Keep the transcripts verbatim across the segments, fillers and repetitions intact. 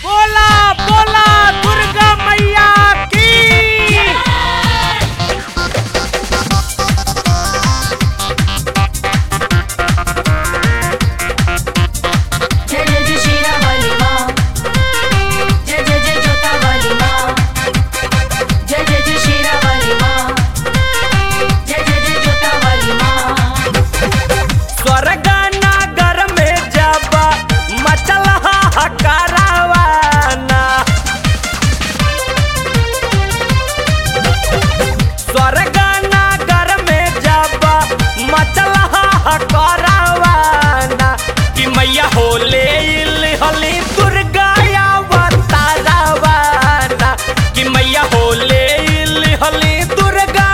बोला बोला दुर्गा मैया की। जय जय जय शेरा वाली माँ, जय जय जय जोता वाली माँ, जय जय जय शेरा वाली माँ, जय जय जय जोता वाली माँ। स्वर्ग नगर में जब मचल हकारावाना, स्वर्ग नगर में जब मचल हकारावाना कि मैया होले हली दुर्गा अवतारावाना, कि मैया होले हली दुर्गा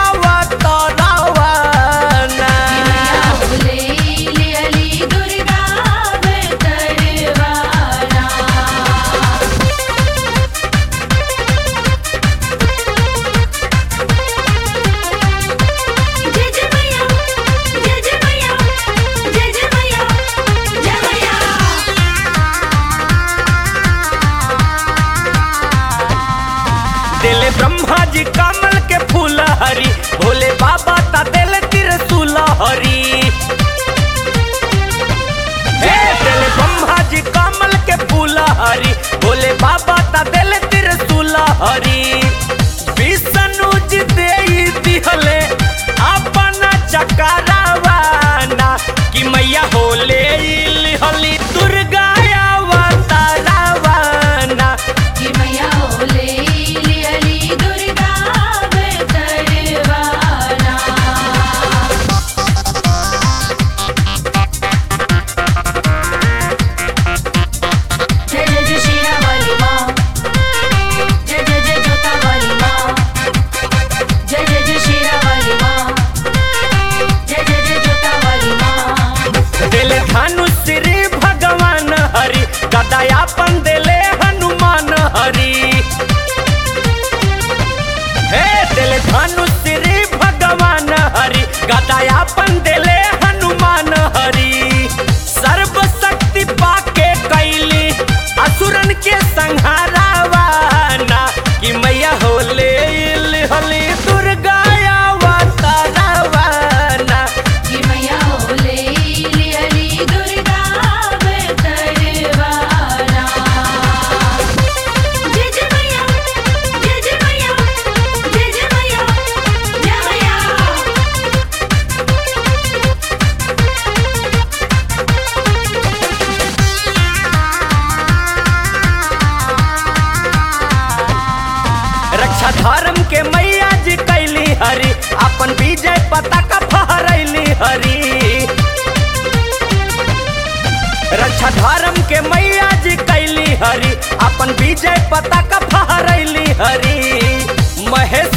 अवतारावाना। बोले ले अली दुर्गा अवतरवाना। जय जय मैया, जय जय मैया, जय जय मैया, जय मैया। दिल ब्रह्मा जी कमल के फूल हरी, भोले बाबा ता दिल त्रिशूल हरी। हे दिल ब्रह्मा जी कमल के फूल हरी, भोले बाबा ता दिल त्रिशूल हरी। विष्णु जी देई दिहले अपन चकरावाना, कि मैया होले हली दुर्गा अवतारावाना। कि मैया बोले ले अली दुर्गा अवतरवाना। जय जय जय शेरा वाली माँ, जय जय जय जोता वाली माँ, जय जय जय शेरा वाली माँ, जय जय जय जोता वाली माँ। दिल धनुष श्री भगवान हरि, गदायापन दिले हनुमान हरि। हे दिल धनुष श्री भगवान हरि, गदायापन दिले हनुमान हरि। सर्वशक्ति पाके कैली असुरन के संहारावाना, कि मैया होले हली दुर्गा अवतारावाना। कि मैया बोले ले अली दुर्गा अवतरवाना। जय जय मैया, जय जय मैया, जय जय मैया, जय मैया। रक्षा धर्म के मैया जी कैली हरी, अपन विजय पताका फहरैली हरी। रक्षा धर्म के मैया जी कैली हरी, अपन विजय पताका फहरैली हरी। महेश